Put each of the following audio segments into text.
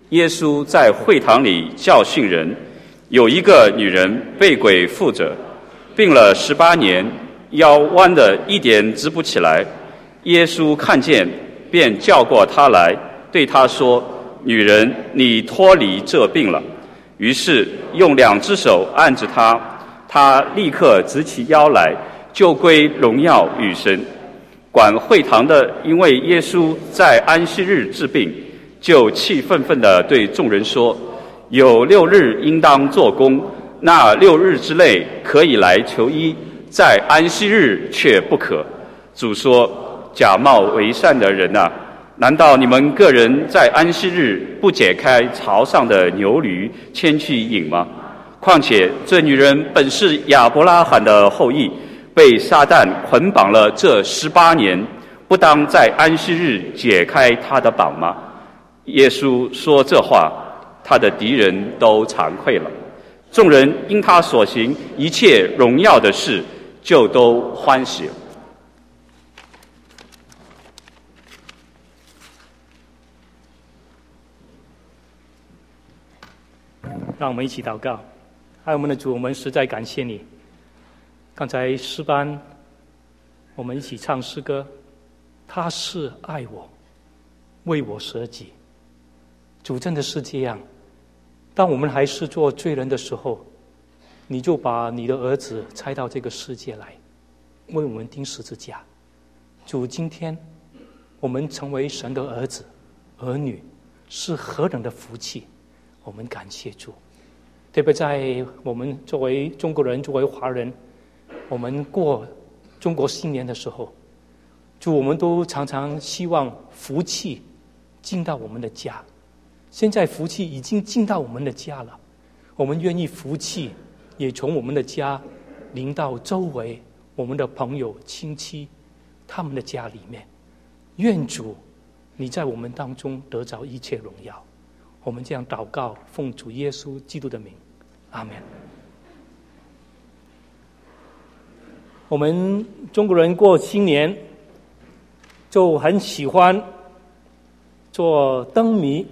耶稣在会堂里教训人，有一个女人被鬼附着，病了18年，腰弯得一点直不起来。耶稣看见，便叫过她来，对她说：“女人，你脱离这病了。”于是用2只手按着她，她立刻直起腰来，就归荣耀与神。管会堂的因为耶稣在安息日治病，就气愤愤地对众人说：“有6日应当做工，那6日之内可以来求医，在安息日却不可。”主说：“假冒为善的人啊，难道你们个人在安息日不解开槽上的牛驴牵去饮吗？况且这女人本是亚伯拉罕的后裔，被撒旦捆绑了这18年，不当在安息日解开她的绑吗？”耶稣说这话，他的敌人都惭愧了。众人因他所行一切荣耀的事，就都欢喜了。 让我们一起祷告。爱我们的主，我们实在感谢你。刚才诗班我们一起唱诗歌，他是爱我，为我舍己。主，真的是这样，当我们还是做罪人的时候，你就把你的儿子差到这个世界来，为我们钉十字架。主，今天我们成为神的儿子儿女，是何等的福气，我们感谢主。特别在我们作为中国人，作为华人，我们过中国新年的时候，主，我们都常常希望福气进到我们的家。现在福气已经进到我们的家了，我们愿意福气也从我们的家临到周围我们的朋友亲戚他们的家里面。愿主你在我们当中得着一切荣耀。我们这样祷告，奉主耶稣基督的名，阿们。我们中国人过新年就很喜欢做灯谜。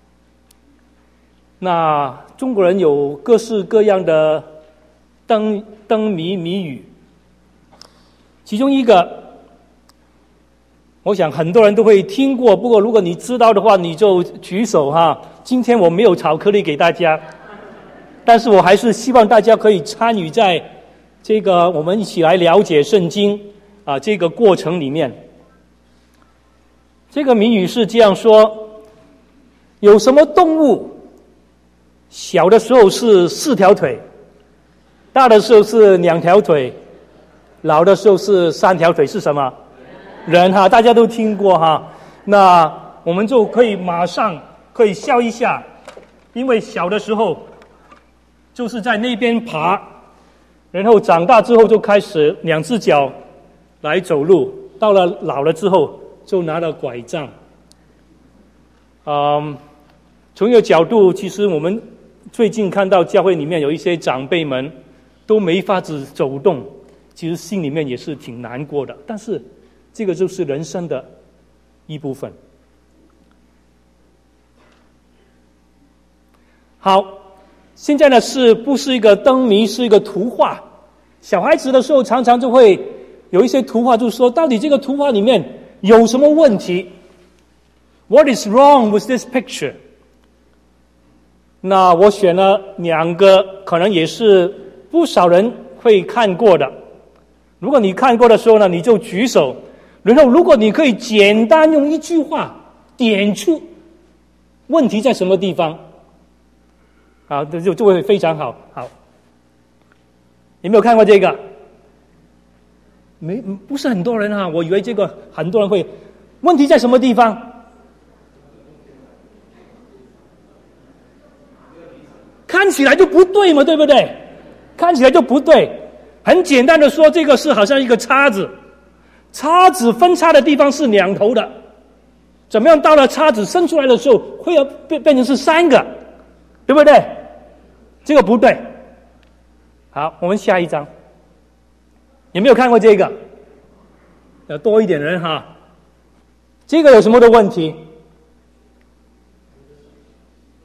那中国人有各式各样的灯谜谜语，其中一个我想很多人都会听过，不过如果你知道的话你就举手哈。今天我没有巧克力给大家，但是我还是希望大家可以参与在这个我们一起来了解圣经这个过程里面。这个谜语是这样说：有什么动物小的时候是4条腿，大的时候是2条腿，老的时候是3条腿，是什么？人哈，大家都听过哈。那我们就可以马上可以笑一下，因为小的时候就是在那边爬，然后长大之后就开始2只脚来走路，到了老了之后就拿了拐杖。从一个角度，其实我们最近看到教会里面有一些长辈们都没法子走动，其实心里面也是挺难过的，但是这个就是人生的一部分。好，现在呢是不是一个灯谜，是一个图画。小孩子的时候常常就会有一些图画，就说到底这个图画里面有什么问题， What is wrong with this picture？那我选了2个，可能也是不少人会看过的。如果你看过的时候呢，你就举手，然后如果你可以简单用1句话点出问题在什么地方，好，就会非常好。好，有没有看过这个？不是很多人哈，我以为这个很多人会。问题在什么地方？看起来就不对嘛，对不对？看起来就不对。很简单的说，这个是好像一个叉子，叉子分叉的地方是2头的，怎么样到了叉子伸出来的时候会要变成是3个，对不对？这个不对。好，我们下一张。有没有看过这个？要多一点人哈。这个有什么的问题？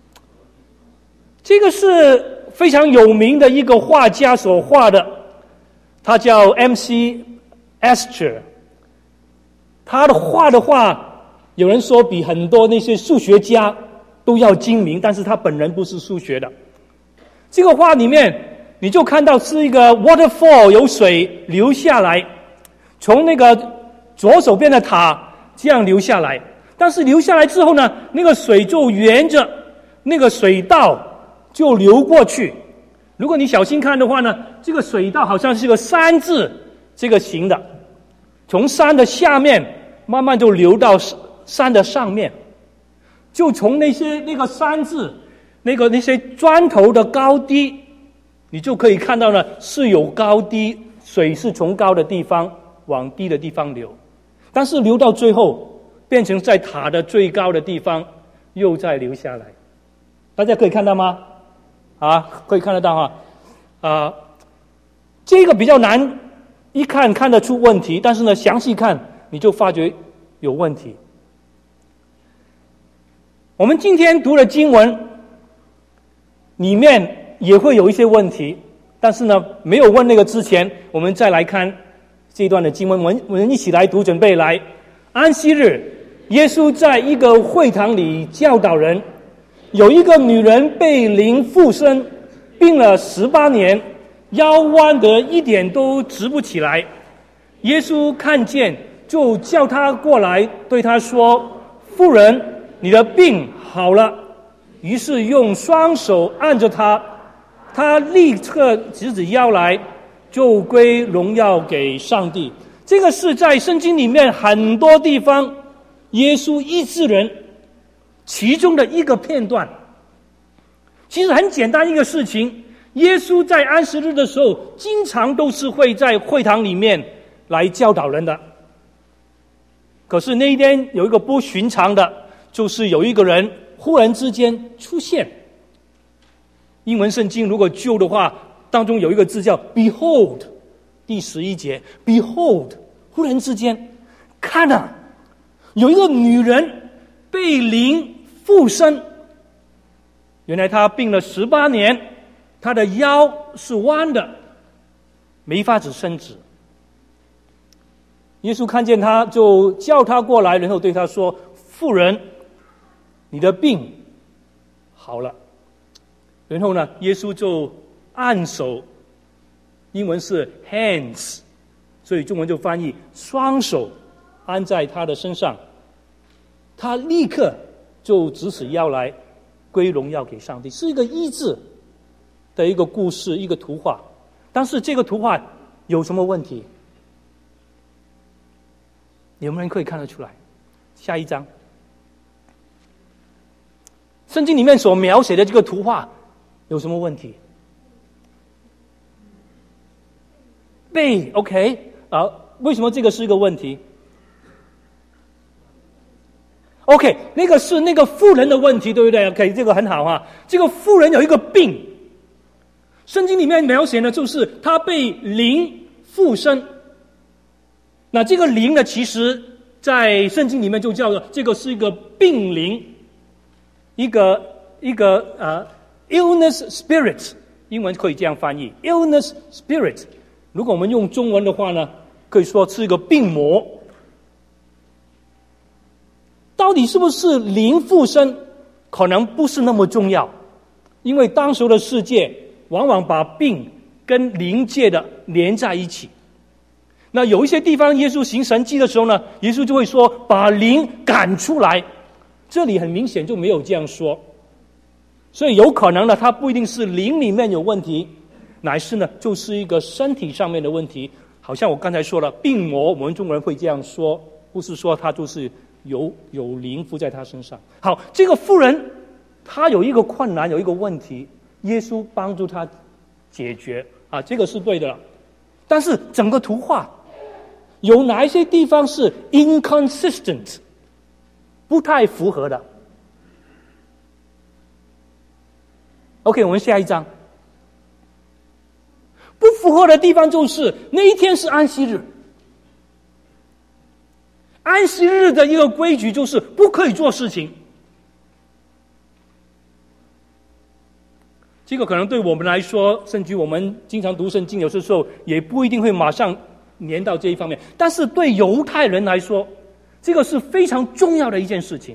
这个是非常有名的一个画家所画的，他叫 M.C. Escher。他的画，有人说比很多那些数学家都要精明，但是他本人不是数学的。这个画里面，你就看到是一个 waterfall， 有水流下来，从那个左手边的塔这样流下来。但是流下来之后呢，那个水就沿着那个水道就流过去。如果你小心看的话呢，这个水道好像是个山字这个形的，从山的下面慢慢就流到山的上面，就从那个山字那些砖头的高低，你就可以看到呢是有高低，水是从高的地方往低的地方流，但是流到最后变成在塔的最高的地方又再流下来。大家可以看到吗？可以看得到这个比较难一看得出问题，但是呢详细看你就发觉有问题。我们今天读的经文里面也会有一些问题，但是呢没有问那个之前，我们再来看这一段的经文。我们一起来读，准备来。安息日，耶稣在一个会堂里教导人，有一个女人被灵附身，病了18年，腰弯得一点都直不起来。耶稣看见，就叫她过来，对她说：“妇人，你的病好了。”于是用双手按着她，她立刻直起腰来，就归荣耀给上帝。这个是在圣经里面很多地方耶稣医治人其中的一个片段。其实很简单一个事情，耶稣在安息日的时候经常都是会在会堂里面来教导人的。可是那一天有一个不寻常的，就是有一个人忽然之间出现。英文圣经如果旧的话，当中有一个字叫 Behold， 第11节 Behold， 忽然之间看啊，有一个女人被灵附身。原来她病了18年，她的腰是弯的，没法子伸直。耶稣看见她，就叫她过来，然后对她说：“妇人，你的病好了。”然后呢，耶稣就按手，英文是 hands， 所以中文就翻译双手安在她的身上，她立刻就直起腰来，归荣耀给上帝。是一个医治的一个故事，一个图画。但是这个图画有什么问题？有没有人可以看得出来？下一章，圣经里面所描写的这个图画有什么问题？背 OK 为什么这个是一个问题？ OK， 那个是那个妇人的问题，对不对？ OK， 这个很好这个妇人有一个病，圣经里面描写呢，就是她被灵附身。那这个灵呢，其实在圣经里面就叫做这个是一个病灵，一个illness spirit， 英文可以这样翻译 illness spirit。 如果我们用中文的话呢，可以说是一个病魔。到底是不是灵附身，可能不是那么重要，因为当时的世界往往把病跟灵界的连在一起。那有一些地方耶稣行神迹的时候呢，耶稣就会说把灵赶出来，这里很明显就没有这样说。所以有可能呢，它不一定是灵里面有问题，乃是呢就是一个身体上面的问题。好像我刚才说了，病魔我们中国人会这样说，不是说它就是有灵附在他身上。好，这个妇人她有一个困难，有一个问题，耶稣帮助她解决这个是对的了。但是整个图画有哪一些地方是 inconsistent， 不太符合的？ OK， 我们下一章。不符合的地方就是那一天是安息日，安息日的一个规矩就是不可以做事情。 这个可能对我们来说，甚至我们经常读圣经，有的时候也不一定会马上连到这一方面。但是对犹太人来说，这个是非常重要的一件事情。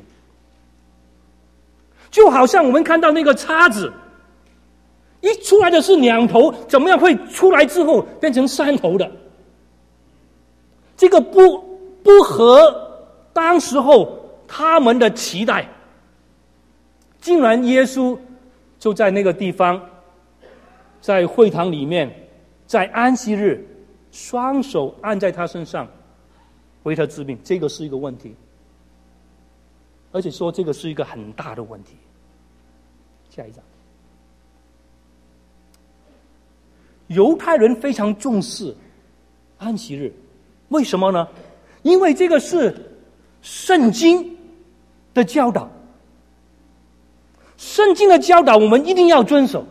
就好像我们看到那个叉子，一出来的是两头，怎么样会出来之后变成三头的？这个不合当时候他们的期待。竟然耶稣就在那个地方，在会堂里面，在安息日，双手按在他身上，为他治病。这个是一个问题，而且说这个是一个很大的问题。下一章，犹太人非常重视安息日，为什么呢？因为这个是圣经的教导。圣经的教导我们一定要遵守。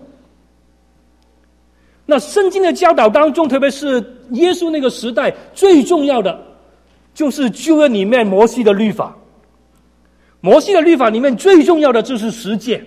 那圣经的教导当中，特别是耶稣那个时代，最重要的就是旧约里面摩西的律法。摩西的律法里面最重要的就是十诫。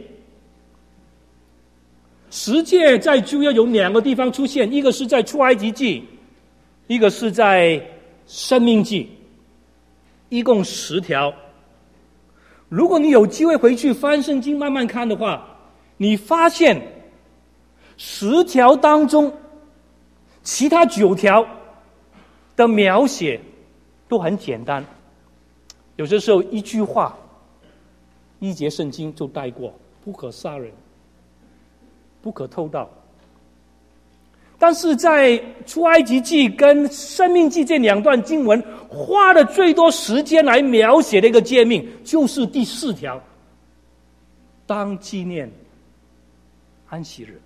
十诫在旧约有两个地方出现，一个是在出埃及记，一个是在申命记，一共10条。如果你有机会回去翻圣经慢慢看的话，你发现10条当中，其他9条的描写都很简单，有些时候一句话、一节圣经就带过，不可杀人，不可偷盗。但是在出埃及记跟申命记这两段经文花了最多时间来描写的一个诫命，就是第4条，当纪念安息日。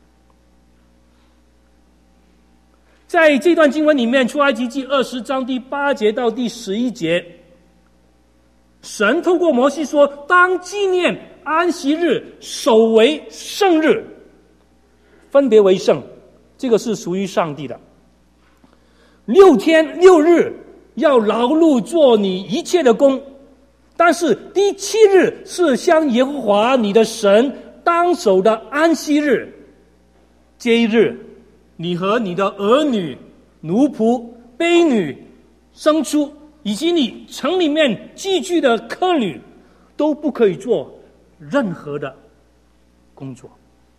在这段经文里面，出埃及记20章第8节到第11节，神透过摩西说，当纪念安息日，守为圣日，分别为圣，这个是属于上帝的。6天6日要劳碌做你一切的工，但是第7日是向耶和华你的神当守的安息日。这一日，你和你的儿女、奴仆、婢女、牲畜，以及你城里面寄居的客旅，都不可以做任何的工作。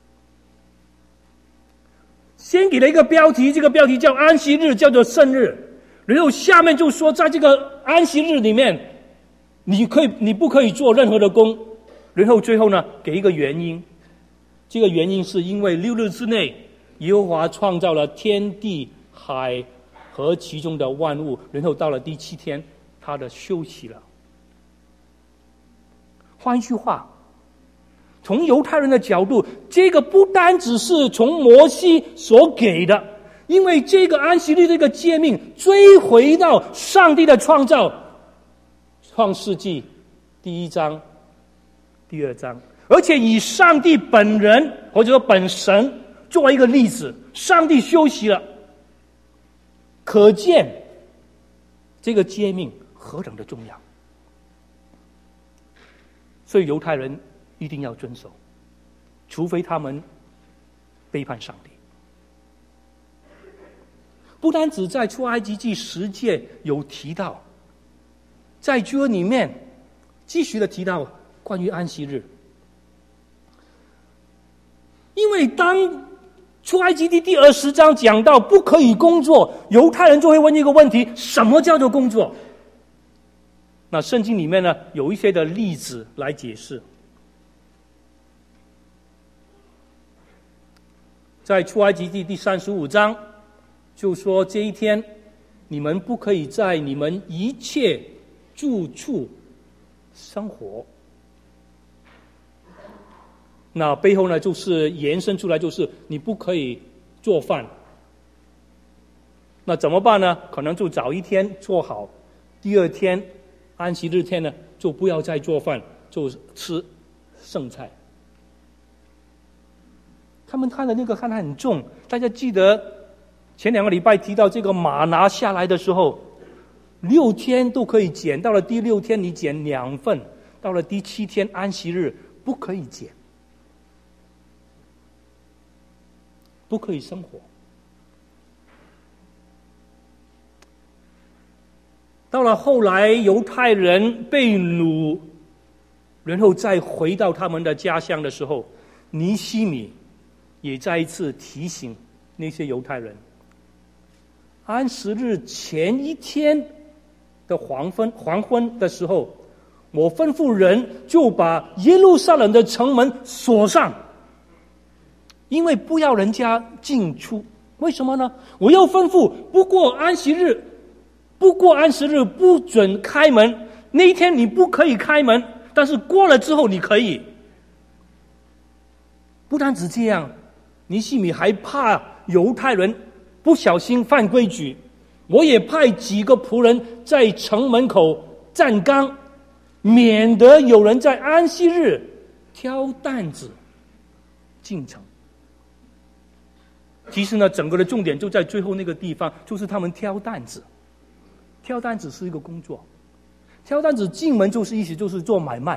先给了一个标题，这个标题叫安息日，叫做圣日。然后下面就说，在这个安息日里面，你不可以做任何的工。然后最后呢，给一个原因，这个原因是因为6日之内，耶和华创造了天地海和其中的万物，然后到了第7天，他的休息了。换一句话，从犹太人的角度，这个不单只是从摩西所给的，因为这个安息日这个诫命追回到上帝的创造，创世纪第1章、第2章，而且以上帝本人或者说本神作为一个例子，上帝休息了，可见这个诫命何等的重要。所以犹太人一定要遵守，除非他们背叛上帝。不单只在出埃及记10诫有提到，在旧约里面继续的提到关于安息日。因为当出埃及记第20章讲到不可以工作，犹太人就会问一个问题：什么叫做工作？那圣经里面呢，有一些的例子来解释。在出埃及记第35章就说，这一天你们不可以在你们一切住处生活。那背后呢，就是延伸出来，就是你不可以做饭。那怎么办呢？可能就早一天做好，第2天安息日天呢，就不要再做饭，就吃剩菜。他们看的那个看得很重，大家记得前2个礼拜提到这个马拿下来的时候，6天都可以捡，到了第6天你捡2份，到了第7天安息日不可以捡。 不可以生活。到了后来，犹太人被掳，然后再回到他们的家乡的时候，尼希米也再一次提醒那些犹太人，安息日前一天的黄昏的时候，我吩咐人就把耶路撒冷的城门锁上，因为不要人家进出。为什么呢？我要吩咐不过安息日不准开门，那一天你不可以开门，但是过了之后你可以。不单只这样，尼希米还怕犹太人不小心犯规矩，我也派几个仆人在城门口站岗，免得有人在安息日挑担子进城。其实呢，整个的重点就在最后那个地方，就是他们挑担子。挑担子是一个工作，挑担子进门就是意思就是做买卖。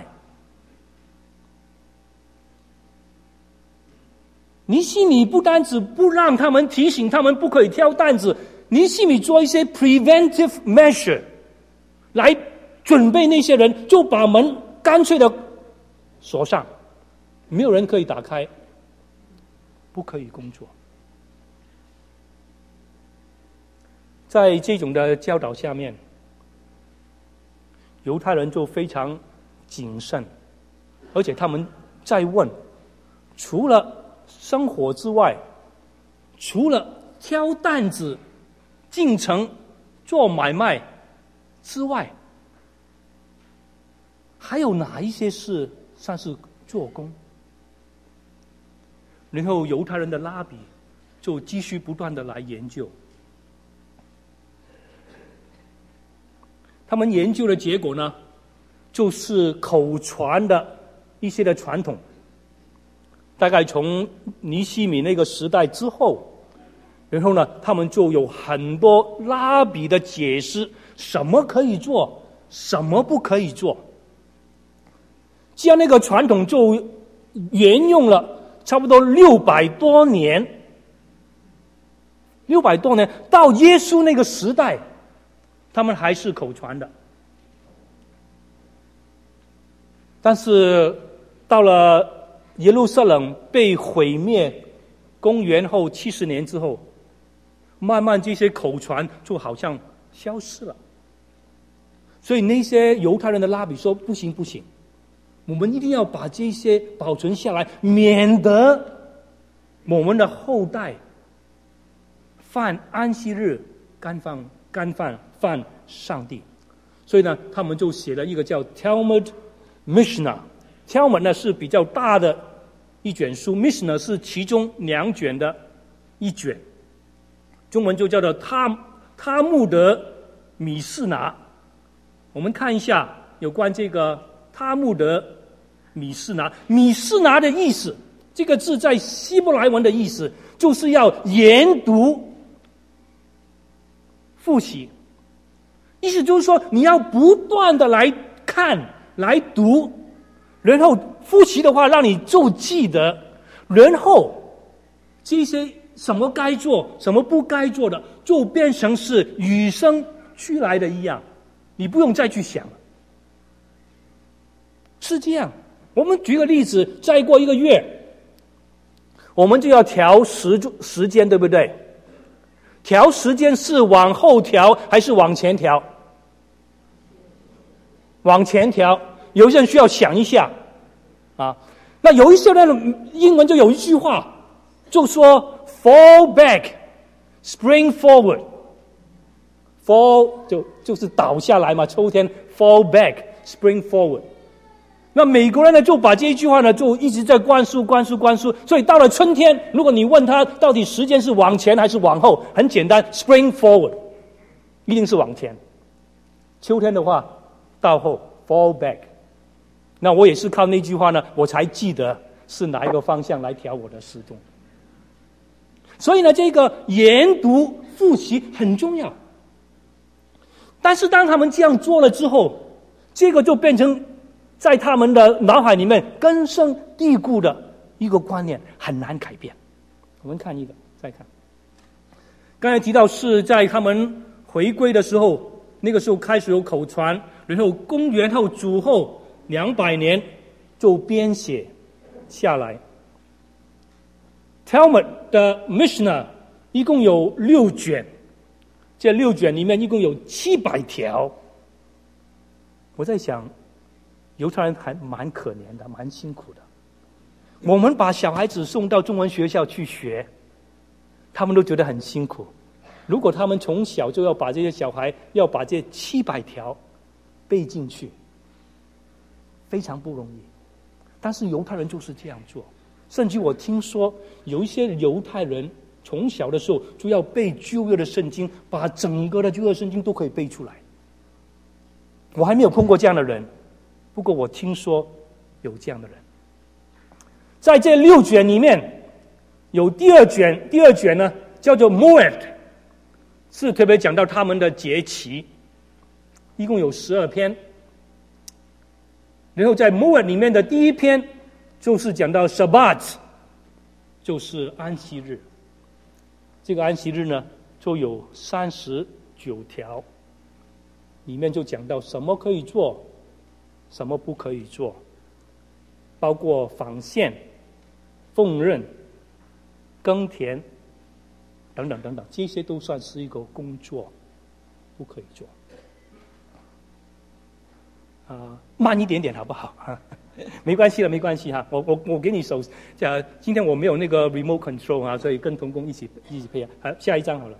尼希米不单只不让他们，提醒他们不可以挑担子，尼希米做一些 preventive measure 来准备那些人，就把门干脆的锁上，没有人可以打开，不可以工作。在这种的教导下面，犹太人就非常谨慎，而且他们在问，除了生活之外，除了挑担子进城做买卖之外，还有哪一些事算是做工？然后犹太人的拉比就继续不断的来研究。他们研究的结果呢，就是口传的一些的传统。大概从尼希米那个时代之后，然后呢，他们就有很多拉比的解释，什么可以做，什么不可以做。这样那个传统就沿用了差不多600多年到耶稣那个时代，他们还是口传的。但是到了耶路撒冷被毁灭，公元后70年之后，慢慢这些口传就好像消失了。所以那些犹太人的拉比说，不行，我们一定要把这些保存下来，免得我们的后代犯安息日干犯上帝。所以呢，他们就写了一个叫 Talmud Mishnah。Talmud 呢是比较大的一卷书， Mishnah 是其中2卷的一卷，中文就叫做他木德米士拿。我们看一下有关这个他木德米士拿。米士拿的意思，这个字在希伯来文的意思就是要研读复习，意思就是说你要不断的来看来读，然后复习的话让你就记得，然后这些什么该做什么不该做的就变成是与生俱来的一样，你不用再去想了。是这样，我们举个例子，再过1个月我们就要调时间，对不对？调时间是往后调还是往前调？往前调。有些人需要想一下啊。那有一些人英文就有一句话，就说 fall back spring forward。 fall 就是倒下来嘛，秋天 fall back spring forward。 那美国人呢就把这一句话呢就一直在灌输，所以到了春天，如果你问他到底时间是往前还是往后，很简单， spring forward 一定是往前，秋天的话到后 fall back。 那我也是靠那句话呢我才记得是哪一个方向来调我的时钟。所以呢这个研读复习很重要，但是当他们这样做了之后，这个就变成在他们的脑海里面根深蒂固的一个观念，很难改变。 我们看一个，再看。刚才提到是在他们回归的时候，那个时候开始有口传，然后公元后主后200年就编写下来。Talmud 的 Mishnah 一共有6卷，这6卷里面一共有700条。我在想，犹太人还蛮可怜的，蛮辛苦的。我们把小孩子送到中文学校去学，他们都觉得很辛苦。如果他们从小就要把这些小孩要把这700条背进去，非常不容易。但是犹太人就是这样做。甚至我听说有一些犹太人从小的时候就要背旧约的圣经，把整个的旧约圣经都可以背出来。我还没有碰过这样的人，不过我听说有这样的人。在这6卷里面，有第二卷呢叫做 Moed， 是特别讲到他们的节期，一共有12篇。然后在 Moed 里面的第一篇就是讲到 Shabbat， 就是安息日。这个安息日呢就有39条，里面就讲到什么可以做，什么不可以做，包括纺线、缝纫、耕田等等等等，这些都算是一个工作，不可以做。慢一点点好不好？没关系了，没关系哈。我给你手，今天我没有那个 remote control 啊，所以跟童工一起配合。好，下一章好了。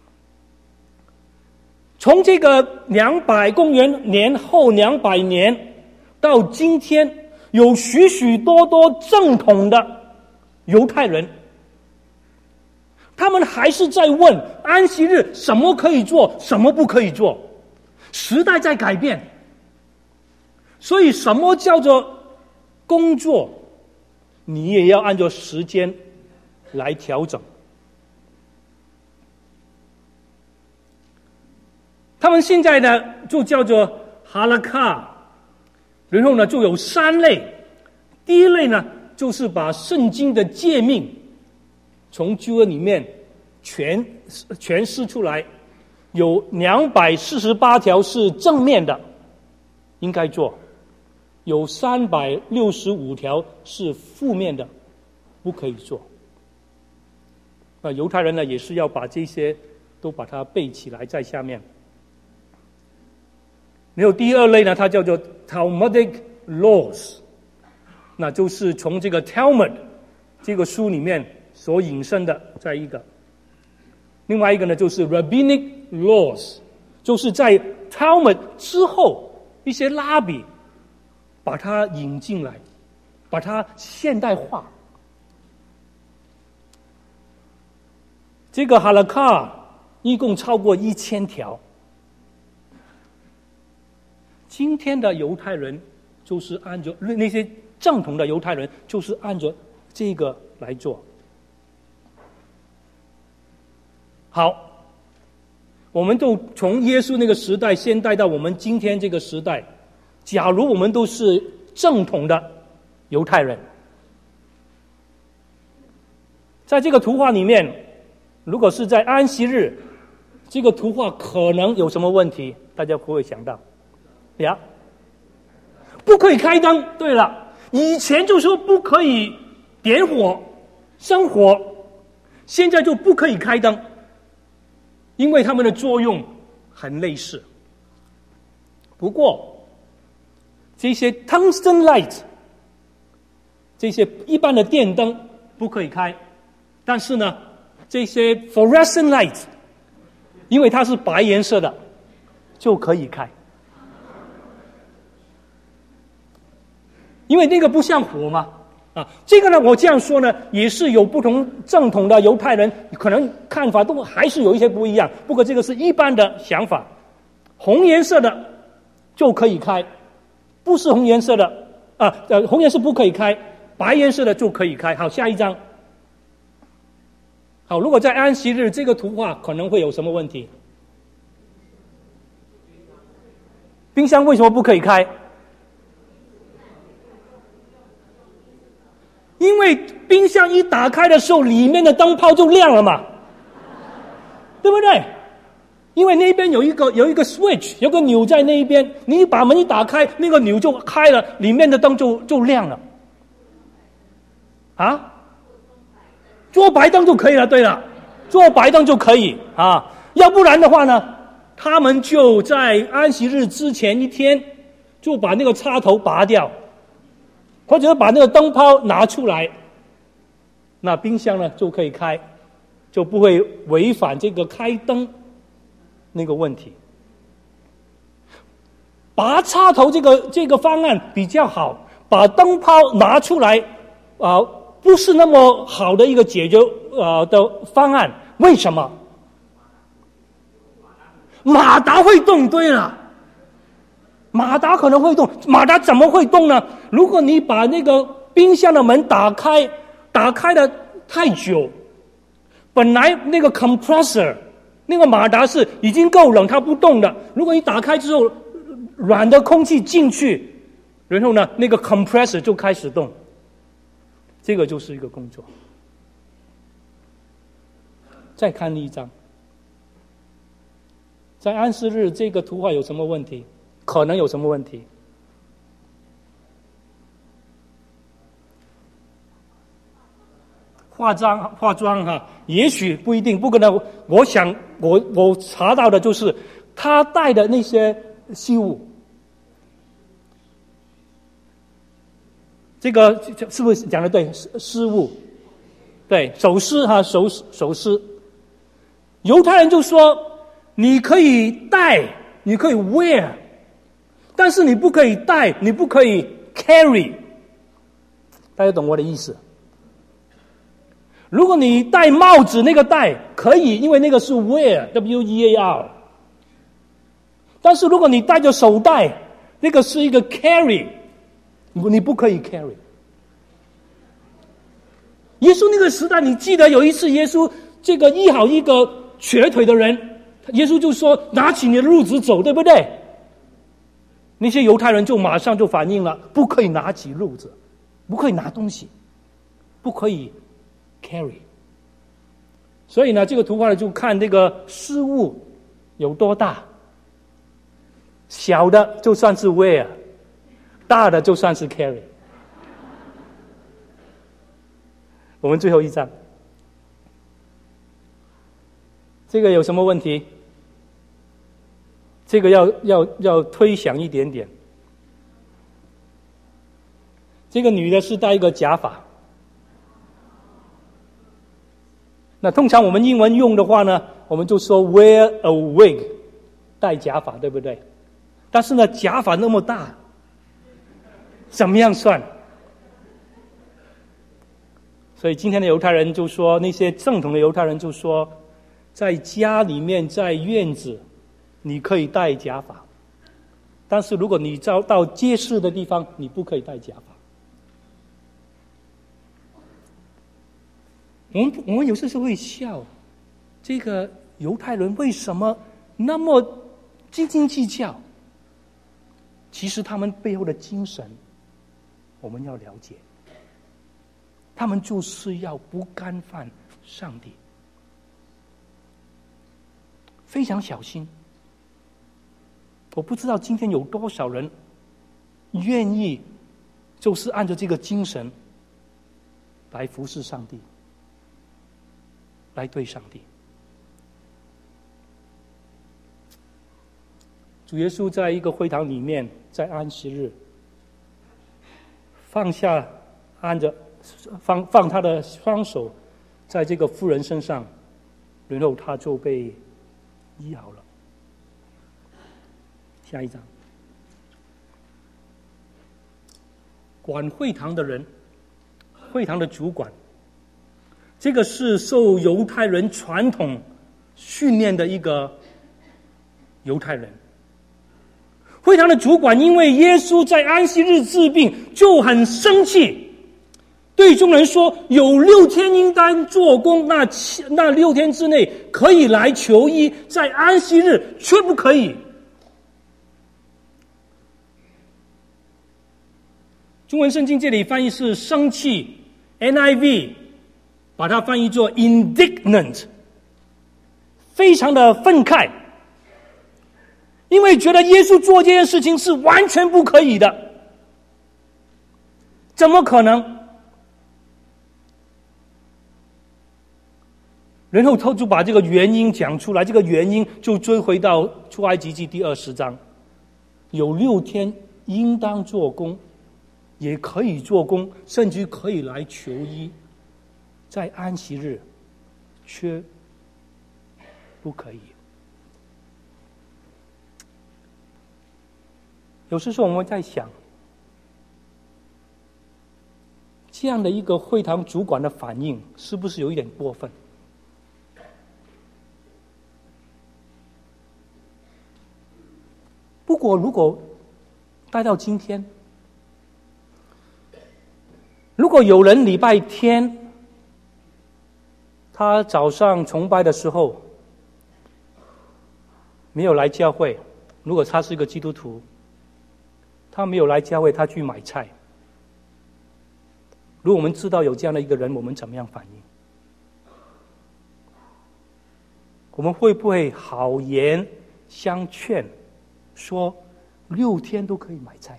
从这个公元年后200年到今天，有许许多多正统的犹太人，他们还是在问安息日什么可以做，什么不可以做。时代在改变，所以什么叫做工作，你也要按照时间来调整。他们现在呢就叫做哈拉卡，然后呢就有3类。第一类呢就是把圣经的诫命从旧约里面诠释出来，有248条是正面的，应该做，有365条是负面的，不可以做。那犹太人呢也是要把这些都把它背起来在下面。然后第二类呢，它叫做 Talmudic Laws， 那就是从这个 Talmud 这个书里面所引申的在一个。另外一个呢就是 Rabbinic Laws， 就是在 Talmud 之后一些拉比把它引进来，把它现代化。这个哈拉卡一共超过1000条。今天的犹太人就是按照那些正统的犹太人就是按照这个来做。好，我们就从耶稣那个时代先带到我们今天这个时代。假如我们都是正统的犹太人，在这个图画里面，如果是在安息日，这个图画可能有什么问题？大家会不会想到？呀，不可以开灯。对了，以前就说不可以点火生火，现在就不可以开灯，因为它们的作用很类似。不过这些 tungsten light， 这些一般的电灯不可以开，但是呢这些 fluorescent light， 因为它是白颜色的就可以开，因为那个不像火嘛。这个呢我这样说呢也是有不同正统的犹太人可能看法都还是有一些不一样，不过这个是一般的想法。红颜色的就可以开，不是红颜色的红颜色不可以开，白颜色的就可以开。好，下一张。好，如果在安息日，这个图画可能会有什么问题？冰箱为什么不可以开？ 因为冰箱一打开的时候，里面的灯泡就亮了嘛，对不对？因为那边有一个 switch， 有个钮在那一边，你把门一打开，那个钮就开了，里面的灯就亮了。啊？做白灯就可以了，对了，做白灯就可以啊。要不然的话呢，他们就在安息日之前一天就把那个插头拔掉，或者把那个灯泡拿出来，那冰箱呢就可以开，就不会违反这个开灯那个问题。拔插头这个方案比较好，把灯泡拿出来不是那么好的一个解决的方案。为什么？马达会动，对了，马达可能会动，马达怎么会动呢？如果你把那个冰箱的门打开的太久，本来那个 compressor 那个马达是已经够冷，它不动的。如果你打开之后，软的空气进去，然后呢，那个 compressor 就开始动，这个就是一个工作。再看一张，在安息日这个图画有什么问题？可能有什么问题？化妆哈，也许不一定，不可能。我想我查到的就是他带的那些饰物，这个是不是讲的对？饰物，对，首饰哈，首饰。犹太人就说你可以戴，你可以 wear， 但是你不可以戴，你不可以 carry。大家懂我的意思？如果你戴帽子，那个戴可以，因为那个是 wear W-E-A-R。但是如果你戴着手袋，那个是一个 carry， 你不可以 carry。耶稣那个时代，你记得有一次耶稣这个医好一个瘸腿的人，耶稣就说拿起你的褥子走，对不对？那些犹太人就马上就反应了，不可以拿起褥子，不可以拿东西，不可以 carry。所以呢，这个图画呢就看这个事物有多大，小的就算是 wear， 大的就算是 carry。我们最后一张，这个有什么问题？这个要推想一点点。这个女的是戴一个假发，那通常我们英文用的话呢，我们就说 wear a wig， 戴假发，对不对？但是呢，假发那么大，怎么样算？所以今天的犹太人就说，那些正统的犹太人就说，在家里面，在院子，你可以戴假发，但是如果你到街市的地方，你不可以戴假发。我们有时候会笑，这个犹太人为什么那么斤斤计较？其实他们背后的精神，我们要了解。他们就是要不干犯上帝，非常小心。我不知道今天有多少人愿意就是按照这个精神来服侍上帝，来对上帝。主耶稣在一个会堂里面，在安息日放他的双手在这个妇人身上，然后他就被医好了。下一章，管会堂的人，会堂的主管，这个是受犹太人传统训练的一个犹太人。会堂的主管因为耶稣在安息日治病，就很生气，对众人说，有6天应当做工，那6天之内可以来求医，在安息日却不可以。中文圣经这里翻译是生气 NIV 把它翻译作 indignant， 非常的愤慨，因为觉得耶稣做这件事情是完全不可以的，怎么可能？然后他就把这个原因讲出来，这个原因就追回到出埃及记第20章，有6天应当做工，也可以做工，甚至可以来求医，在安息日却不可以。有时候我们在想，这样的一个会堂主管的反应是不是有一点过分？不过如果带到今天，如果有人礼拜天他早上崇拜的时候没有来教会，如果他是一个基督徒，他没有来教会，他去买菜，如果我们知道有这样的一个人，我们怎么样反应？我们会不会好言相劝，说6天都可以买菜，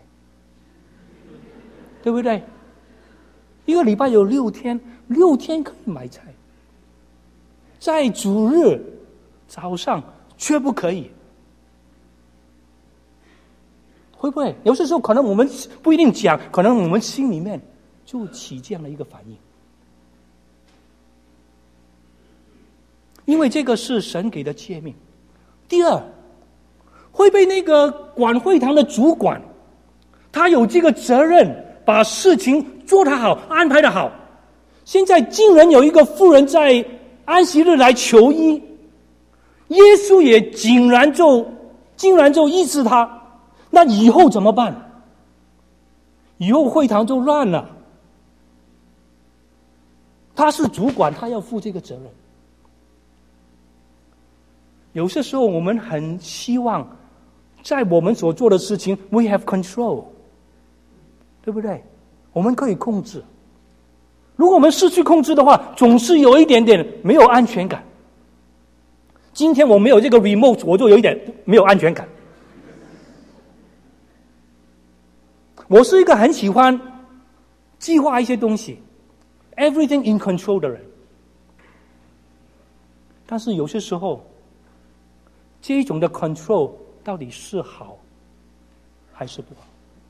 对不对？一个礼拜有6天，6天可以买菜，在主日早上却不可以，会不会？有些时候可能我们不一定讲，可能我们心里面就起这样的一个反应，因为这个是神给的诫命。第二，会被那个管会堂的主管，他有这个责任把事情做得好，安排得好。现在竟然有一个妇人在安息日来求医，耶稣也竟然就医治他，那以后怎么办？以后会堂就乱了。他是主管，他要负这个责任。有些时候我们很希望在我们所做的事情 we have control， 对不对？我们可以控制。如果我们失去控制的话，总是有一点点没有安全感。今天我没有这个 remote， 我就有一点没有安全感。我是一个很喜欢计划一些东西 everything in control 的人，但是有些时候这种的 control 到底是好还是不好？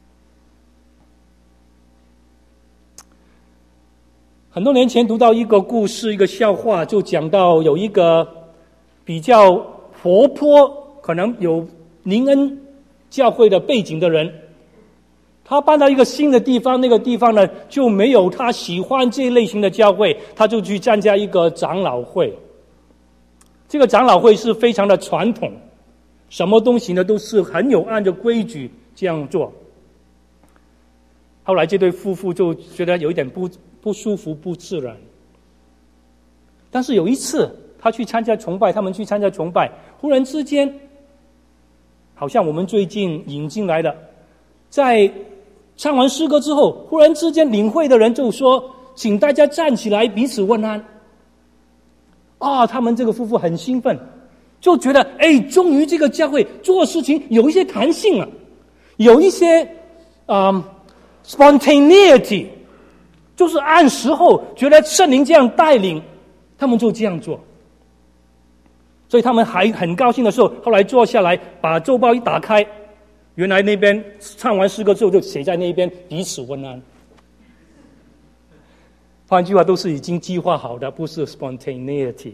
很多年前读到一个故事，一个笑话，就讲到有一个比较活泼，可能有灵恩教会的背景的人，他搬到一个新的地方，那个地方呢就没有他喜欢这类型的教会，他就去参加一个长老会。这个长老会是非常的传统，什么东西呢都是很有按照规矩这样做。后来这对夫妇就觉得有一点不舒服、不自然。但是有一次他去参加崇拜，他们去参加崇拜，忽然之间，好像我们最近引进来的，在唱完诗歌之后，忽然之间领会的人就说，请大家站起来彼此问安。他们这个夫妇很兴奋，就觉得终于这个教会做事情有一些弹性了，有一些spontaneity， 就是按时候觉得圣灵这样带领，他们就这样做。所以他们还很高兴的时候，后来坐下来把周报一打开，原来那边唱完诗歌之后就写在那边彼此问安。换句话，都是已经计划好的，不是 spontaneity。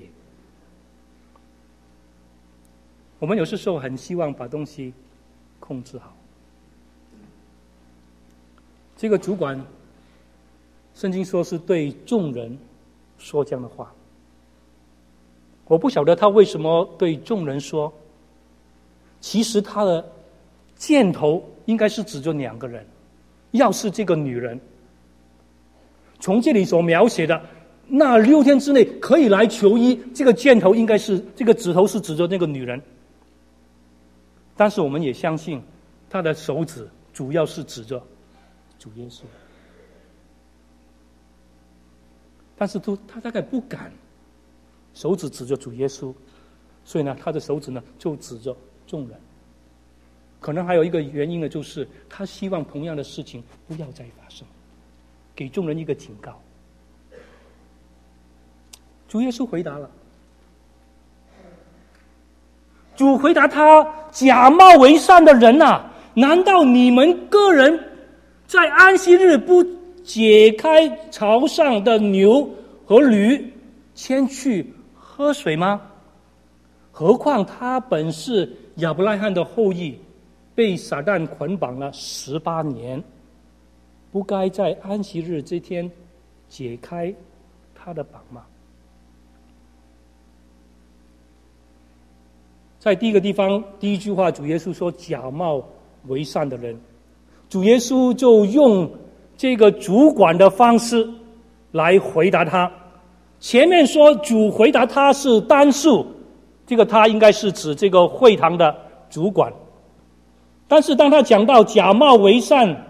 我们有些时候很希望把东西控制好。这个主管，圣经说是对众人说这样的话。我不晓得他为什么对众人说，其实他的箭头应该是指着2个人，要是这个女人，从这里所描写的那6天之内可以来求医，这个箭头应该是，这个指头是指着那个女人。但是我们也相信他的手指主要是指着主耶稣。 但是他大概不敢手指指着主耶稣，所以呢，他的手指呢就指着众人。可能还有一个原因呢，就是他希望同样的事情不要再发生，给众人一个警告。主耶稣回答了，主回答他：假冒为善的人啊，难道你们个人在安息日不解开槽上的牛和驴，牵去喝水吗？何况他本是亚伯拉罕的后裔，被撒旦捆绑了18年，不该在安息日这天解开他的绑吗？在第一个地方，第一句话，主耶稣说假冒为善的人，主耶稣就用这个主管的方式来回答他。前面说主回答他是单数，这个他应该是指这个会堂的主管。但是当他讲到假冒为善，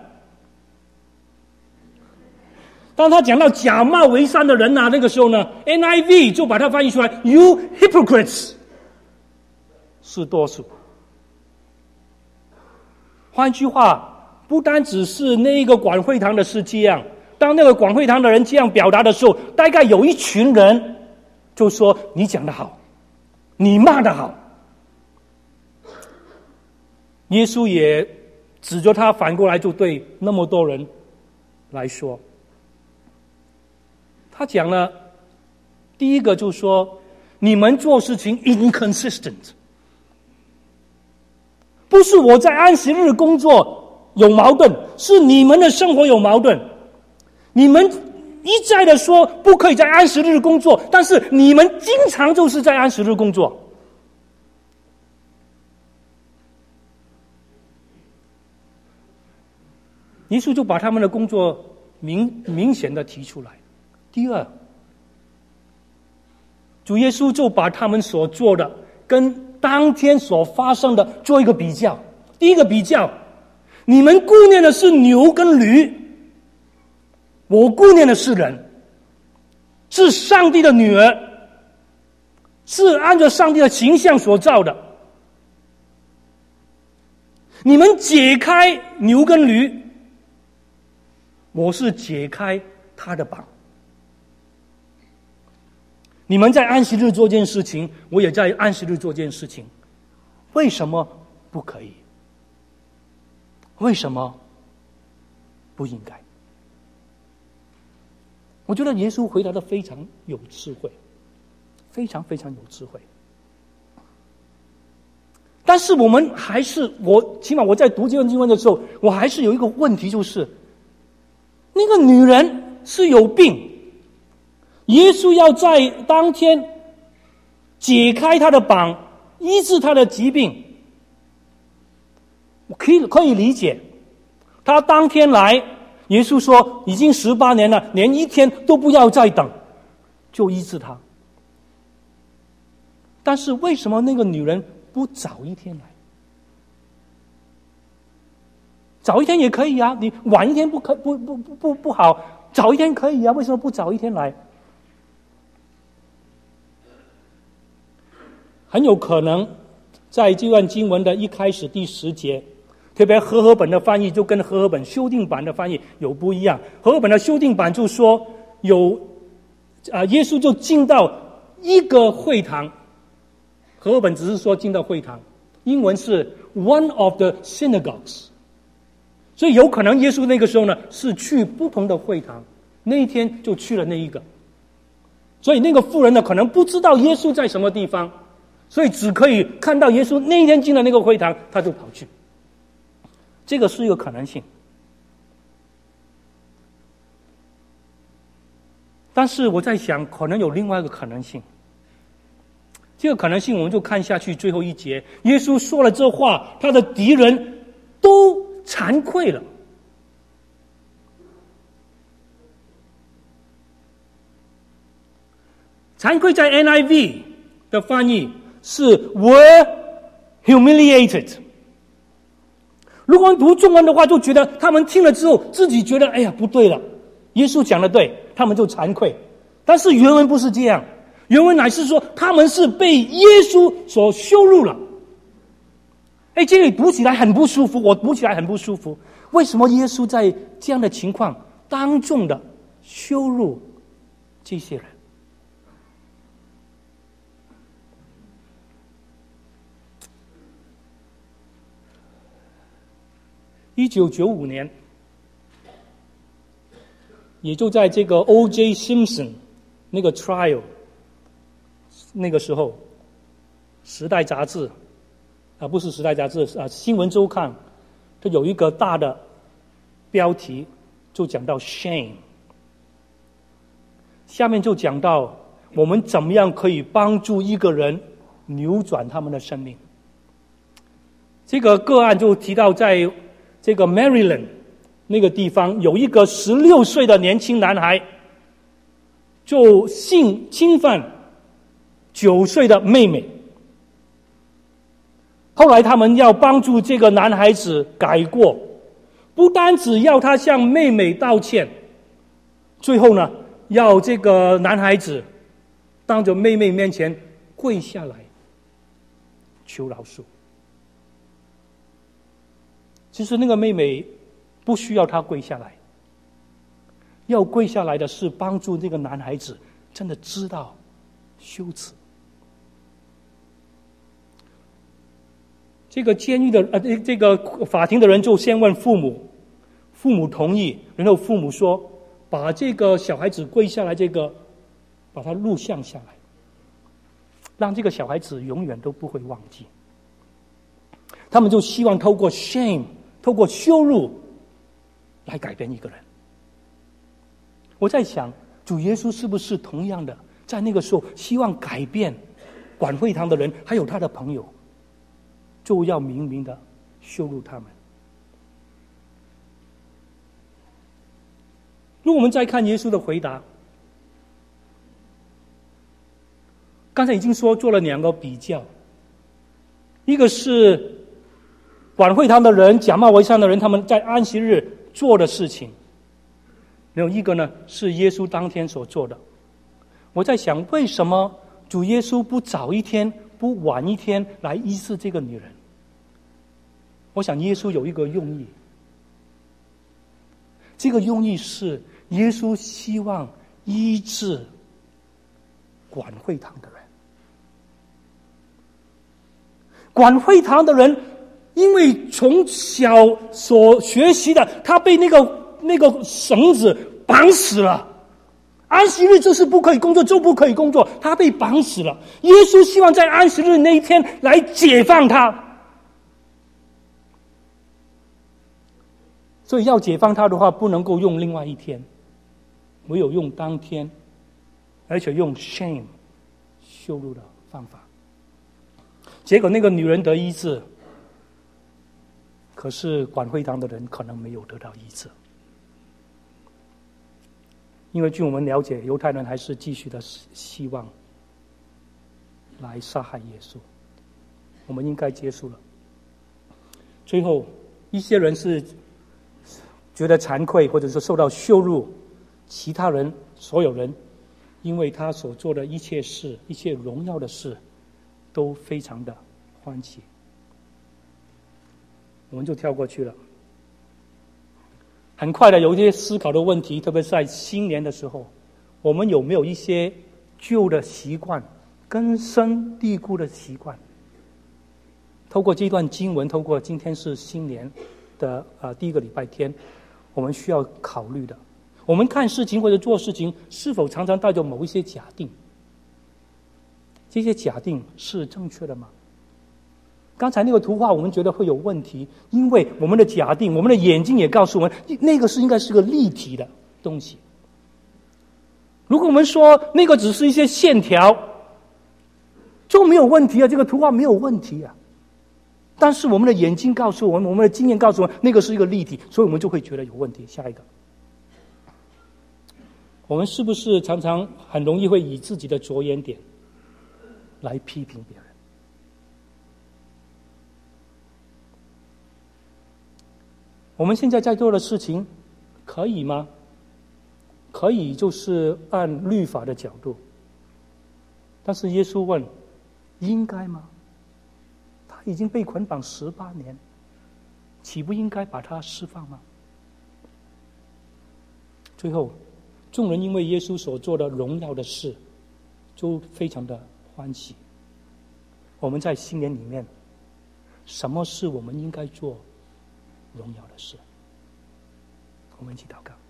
当他讲到假冒为善的人啊，那个时候呢 NIV 就把它翻译出来 You hypocrites， 是多数。换句话，不单只是那个管会堂的是这样，当那个管会堂的人这样表达的时候，大概有一群人就说你讲得好，你骂得好。耶稣也指着他，反过来就对那么多人来说，他讲了第一个就说你们做事情 inconsistent， 不是我在安息日工作有矛盾，是你们的生活有矛盾。你们一再的说不可以在安息日工作，但是你们经常就是在安息日工作。耶稣就把他们的工作明显的提出来。第二，主耶稣就把他们所做的跟当天所发生的做一个比较。第一个比较，你们顾念的是牛跟驴，我顾念的是人，是上帝的女儿，是按照上帝的形象所造的。你们解开牛跟驴，我是解开他的绑。你们在安息日做件事情，我也在安息日做件事情，为什么不可以？为什么不应该？我觉得耶稣回答的非常有智慧，非常非常有智慧。但是我们还是，起码我在读这段经文的时候，我还是有一个问题，就是那个女人是有病，耶稣要在当天解开她的绑，医治她的疾病，我可以理解。她当天来，耶稣说已经18年了，连一天都不要再等，就医治她。但是为什么那个女人不早一天来？早一天也可以啊，你晚一天不好，早一天可以啊，为什么不早一天来？很有可能在这段经文的一开始第10节，特别和合本的翻译就跟和合本修订版的翻译有不一样。和合本的修订版就说耶稣就进到一个会堂，和合本只是说进到会堂，英文是 one of the synagogues。所以有可能耶稣那个时候呢是去不同的会堂，那一天就去了那一个。所以那个妇人呢可能不知道耶稣在什么地方，所以只可以看到耶稣那一天进了那个会堂，他就跑去。这个是一个可能性。但是我在想，可能有另外一个可能性。这个可能性我们就看下去最后一节，耶稣说了这话，他的敌人都惭愧了。惭愧在 NIV 的翻译是 were humiliated。如果读中文的话，就觉得他们听了之后，自己觉得哎呀不对了，耶稣讲的对，他们就惭愧。 但是原文不是这样，原文乃是说他们是被耶稣所羞辱了。这里读起来很不舒服，我读起来很不舒服。为什么耶稣在这样的情况当众的羞辱这些人？1995年，也就在这个 O.J. Simpson 那个 trial 那个时候，时代杂志不是时代杂志新闻周刊，它有一个大的标题，就讲到 shame， 下面就讲到我们怎么样可以帮助一个人扭转他们的生命。这个个案就提到在这个 Maryland 那个地方，有一个16岁的年轻男孩就性侵犯9岁的妹妹。后来他们要帮助这个男孩子改过，不单只要他向妹妹道歉，最后呢，要这个男孩子当着妹妹面前跪下来求饶恕。其实那个妹妹不需要他跪下来，要跪下来的是帮助这个男孩子真的知道羞耻。这个监狱的这个法庭的人就先问父母，父母同意，然后父母说把这个小孩子跪下来把他录像下来，让这个小孩子永远都不会忘记。他们就希望透过 shame， 透过羞辱来改变一个人。我在想，主耶稣是不是同样的，在那个时候希望改变管会堂的人还有他的朋友，就要明明的羞辱他们。如果我们再看耶稣的回答，刚才已经说做了2个比较，一个是管会堂的人、假冒为善的人他们在安息日做的事情，然后一个呢是耶稣当天所做的。我在想，为什么主耶稣不早一天不晚一天来医治这个女人？我想耶稣有一个用意，这个用意是耶稣希望医治管会堂的人。管会堂的人因为从小所学习的，他被那个绳子绑死了，安息日就是不可以工作，就不可以工作，他被绑死了。耶稣希望在安息日那一天来解放他。所以要解放他的话，不能够用另外一天，唯有用当天，而且用 shame 羞辱的方法。结果那个女人得医治，可是管会堂的人可能没有得到医治，因为据我们了解，犹太人还是继续的希望来杀害耶稣。我们应该结束了。最后一些人是觉得惭愧，或者是受到羞辱，其他人所有人因为他所做的一切事，一切荣耀的事都非常的欢喜。我们就跳过去了。很快的有一些思考的问题，特别是在新年的时候，我们有没有一些旧的习惯，根深蒂固的习惯？透过这段经文，透过今天是新年的第一个礼拜天，我们需要考虑的，我们看事情或者做事情，是否常常带着某一些假定？这些假定是正确的吗？刚才那个图画我们觉得会有问题，因为我们的假定，我们的眼睛也告诉我们，那个应该是个立体的东西。如果我们说那个只是一些线条，就没有问题啊，这个图画没有问题啊。但是我们的眼睛告诉我们，我们的经验告诉我们，那个是一个立体，所以我们就会觉得有问题。下一个，我们是不是常常很容易会以自己的着眼点来批评别人？我们现在在做的事情可以吗？ 可以就是按律法的角度，但是耶稣问：应该吗？他已经被捆绑18年，岂不应该把他释放吗？最后，众人因为耶稣所做的荣耀的事，就非常的欢喜。我们在新年里面，什么是我们应该做荣耀的事？我们一起祷告。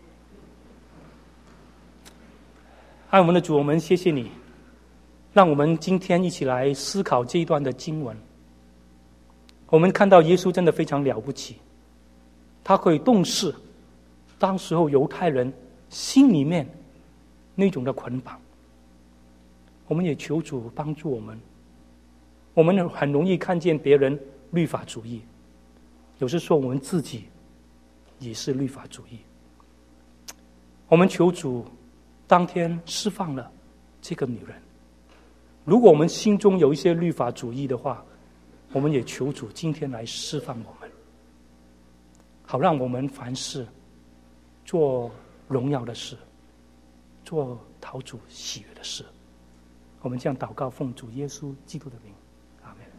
爱我们的主，我们谢谢你，让我们今天一起来思考这一段的经文。我们看到耶稣真的非常了不起，他可以动视当时候犹太人心里面那种的捆绑。我们也求主帮助我们，我们很容易看见别人律法主义，有时说我们自己也是律法主义。我们求主当天释放了这个女人。如果我们心中有一些律法主义的话，我们也求主今天来释放我们，好让我们凡事做荣耀的事，做讨主喜悦的事。我们这样祷告，奉主耶稣基督的名，阿们。